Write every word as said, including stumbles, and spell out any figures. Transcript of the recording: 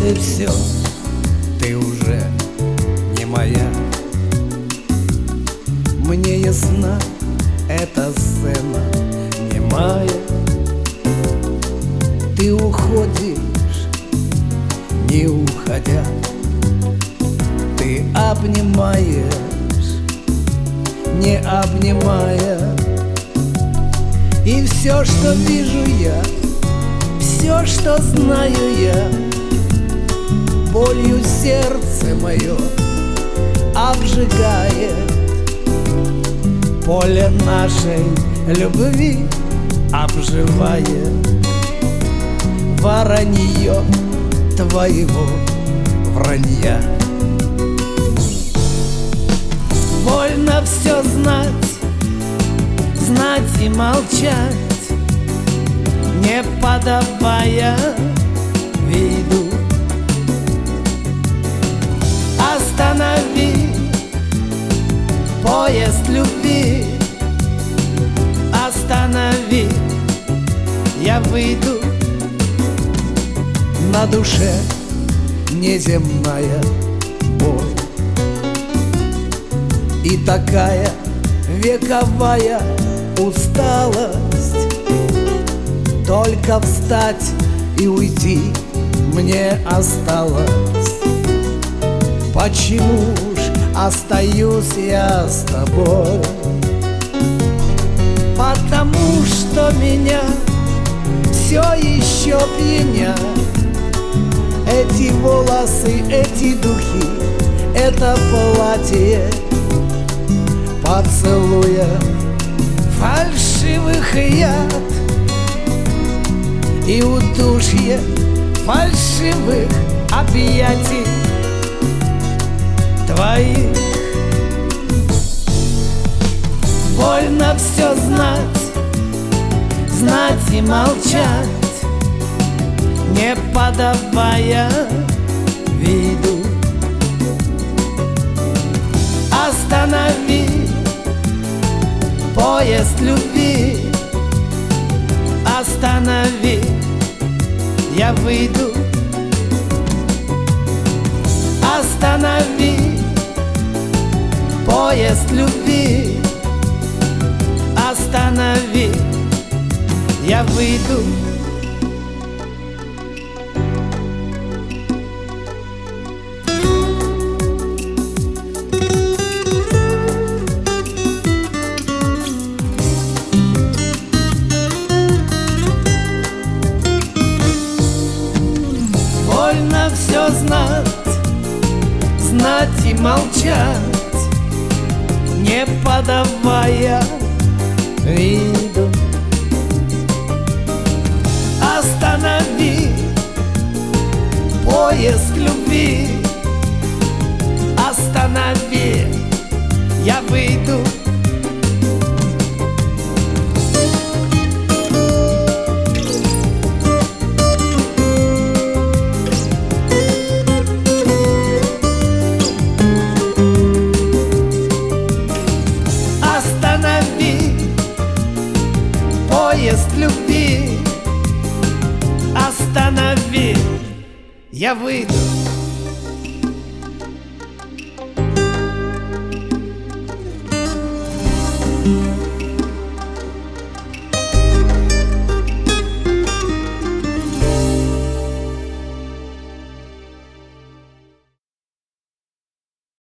или все, ты уже не моя. Мне ясна эта сцена немая. Ты уходишь, не уходя. Ты обнимаешь, не обнимая. И все, что вижу я, все, что знаю я, болью сердце мое обжигает. Поле нашей любви обживает воронье твоего вранья. Больно все знать, знать и молчать, не подавая виду. Останови поезд любви, останови, я выйду. На душе неземная боль и такая вековая усталость. Только встать и уйти мне осталось. Почему ж остаюсь я с тобой? Потому что меня все еще пьянят эти волосы, эти духи, это платье поцелуя фальшивых яд и удушье фальшивых объятий твоих. Больно все знать, знать и молчать, не подавая виду. Останови поезд любви, останови, я выйду. Останови поезд любви, останови, я выйду. Больно все знать, знать и молчать, не подавая виду. Останови поезд любви, останови, я выйду. Поезд любви, останови, я выйду. Thank you.